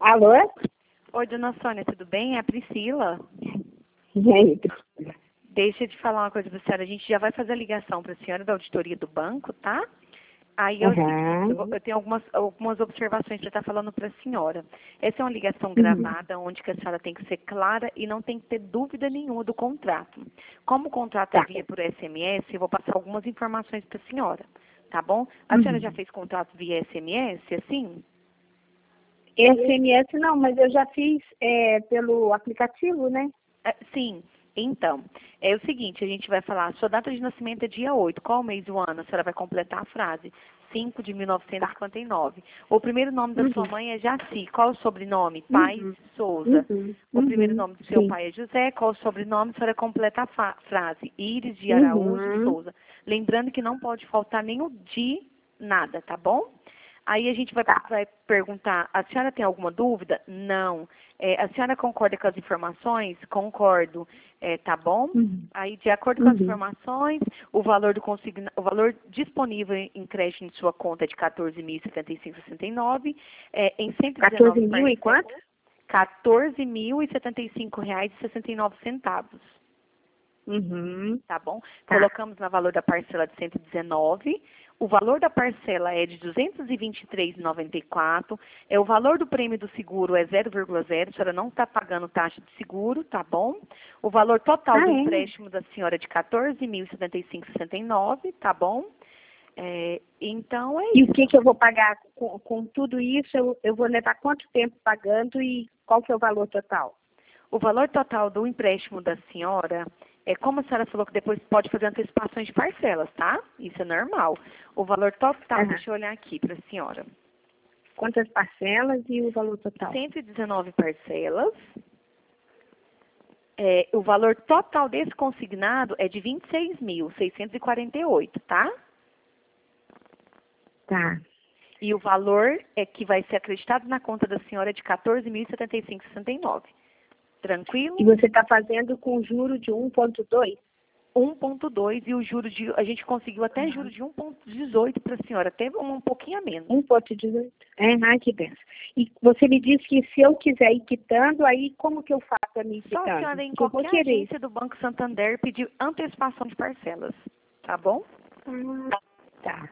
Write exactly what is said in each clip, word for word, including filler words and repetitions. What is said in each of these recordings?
Alô? Oi, dona Sônia, tudo bem? É a Priscila. E aí? Deixa eu te falar uma coisa pra senhora. A gente já vai fazer a ligação para a senhora da auditoria do banco, tá? Aí é o seguinte, eu, vou- Uhum. eu tenho algumas, algumas observações para estar falando para a senhora. Essa é uma ligação Uhum. gravada, onde que a senhora tem que ser clara e não tem que ter dúvida nenhuma do contrato. Como o contrato é Tá. via por S M S, eu vou passar algumas informações para a senhora, tá bom? A senhora já Uhum. fez contrato via S M S, assim? S M S não, mas eu já fiz é, pelo aplicativo, né? É, sim. Então, é o seguinte, a gente vai falar, sua data de nascimento é dia oito. Qual mês do ano? A senhora vai completar a frase. cinco de mil novecentos e cinquenta e nove. O primeiro nome da sua Uhum. mãe é Jaci. Qual o sobrenome? Paz Uhum. Souza. Uhum. O primeiro Uhum. nome do seu Sim. pai é José. Qual o sobrenome? A senhora completa a fa- frase. Íris de Araújo Uhum. Souza. Lembrando que não pode faltar nem o de nada, tá bom? Aí a gente vai, Tá. vai perguntar, a senhora tem alguma dúvida? Não. É, a senhora concorda com as informações? Concordo. É, tá bom? Uhum. Aí, de acordo com as Uhum. informações, o valor do consigna, o valor disponível em crédito em sua conta é de quatorze mil e setenta e cinco reais e sessenta e nove centavos, é, em cento e quatorze dezenove mil e parcelas, quanto? quatorze mil e setenta e cinco reais e sessenta e nove centavos. Uhum. Tá bom? Tá. Colocamos no valor da parcela de cento e dezenove. O valor da parcela é de duzentos e vinte e três reais e noventa e quatro centavos. É, o valor do prêmio do seguro é zero vírgula zero. A senhora não está pagando taxa de seguro, tá bom? O valor total Ah, do é? empréstimo da senhora é de quatorze mil e setenta e cinco reais e sessenta e nove centavos, tá bom? É, então é E o que isso. que eu vou pagar com, com tudo isso? Eu, eu vou levar quanto tempo pagando e qual que é o valor total? O valor total do empréstimo da senhora, é como a senhora falou que depois pode fazer antecipações de parcelas, tá? Isso é normal. O valor total, Aham. deixa eu olhar aqui para a senhora. Quantas parcelas e o valor total? cento e dezenove parcelas. É, o valor total desse consignado é de vinte e seis mil seiscentos e quarenta e oito, tá? Tá. E o valor é que vai ser acreditado na conta da senhora é de quatorze mil e setenta e cinco reais e sessenta e nove centavos. Tranquilo? E você está fazendo com juro de um ponto dois? um ponto dois e o juro de, a gente conseguiu até juro de um ponto dezoito para a senhora, até um, um pouquinho a menos. um ponto dezoito? É, ai, que benção. E você me disse que se eu quiser ir quitando, aí como que eu faço para me ir Só a quitando? senhora ir em Que eu vou qualquer querer. agência do Banco Santander pedir antecipação de parcelas, tá bom? Ah, tá.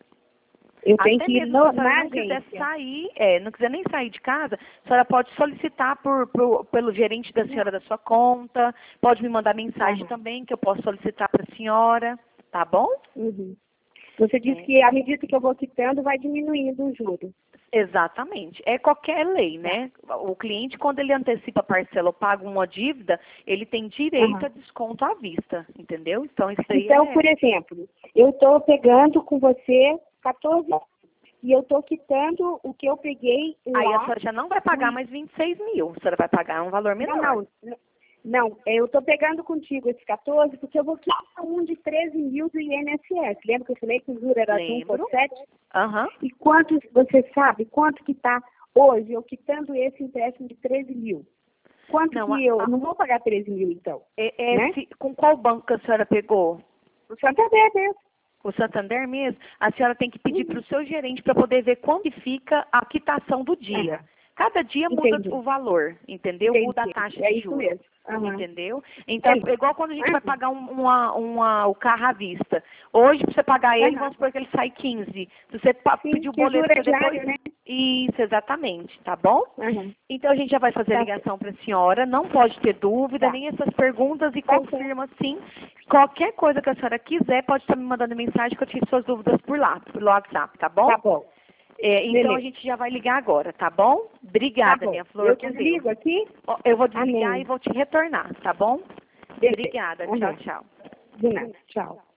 Eu tenho Até que ir mesmo se no, a senhora na não quiser agência. sair, é, não quiser nem sair de casa, a senhora pode solicitar por, por- pelo gerente da senhora da sua conta, pode me mandar mensagem Aham. também que eu posso solicitar para a senhora, tá bom? Uhum. Você disse É, que à medida que eu vou quitando, vai diminuindo o juro. exatamente. É qualquer lei, Tá. né? O cliente, quando ele antecipa a parcela ou paga uma dívida, ele tem direito Aham. a desconto à vista, entendeu? Então, isso aí Então, é... por exemplo, eu estou pegando com você quatorze e eu estou quitando o que eu peguei Aí a lá. senhora já não vai pagar mais vinte e seis mil, a senhora vai pagar um valor Não, menor. não. Não, eu estou pegando contigo esse quatorze porque eu vou quitar um de treze mil do I N S S. Lembra que eu falei que o juro era de um Lembro. ponto sete? Aham. E quanto, você sabe, quanto que está hoje eu quitando esse empréstimo de treze mil? Quanto Não, a, que eu... a- Não vou pagar treze mil, então, é- é né? se- com qual banco que a senhora pegou? O Santander mesmo. O Santander mesmo? A senhora tem que pedir para Uhum. o seu gerente para poder ver quando fica a quitação do dia. Aham. Cada dia muda Entendi. o valor, entendeu? Muda a Entendi. taxa É de isso juros. mesmo. Aham. Entendeu? Então, É isso. é igual quando a gente vai Aham. pagar um, uma, uma, o carro à vista. Hoje, para você pagar ele, Aham. vamos supor que ele sai quinze. Se você pa- Sim, pedir o que boleto juro é para depois... diário, né? Isso, exatamente, tá bom? Aham. Então, a gente já vai fazer a Tá certo. ligação para a senhora. Não pode ter dúvida, Tá. nem essas perguntas, e Tá certo. confirma sim. Qualquer coisa que a senhora quiser, pode estar me mandando mensagem que eu tiro suas dúvidas por lá, pelo WhatsApp, tá bom? Tá bom. É, então, a Beleza. gente já vai ligar agora, tá bom? Tá Obrigada, bom. minha flor, Eu com Deus. desligo aqui? Ó, eu vou desligar e Amém. vou te retornar, tá bom? Beleza. Obrigada. Tchau, Aham. tchau. De nada. Tchau.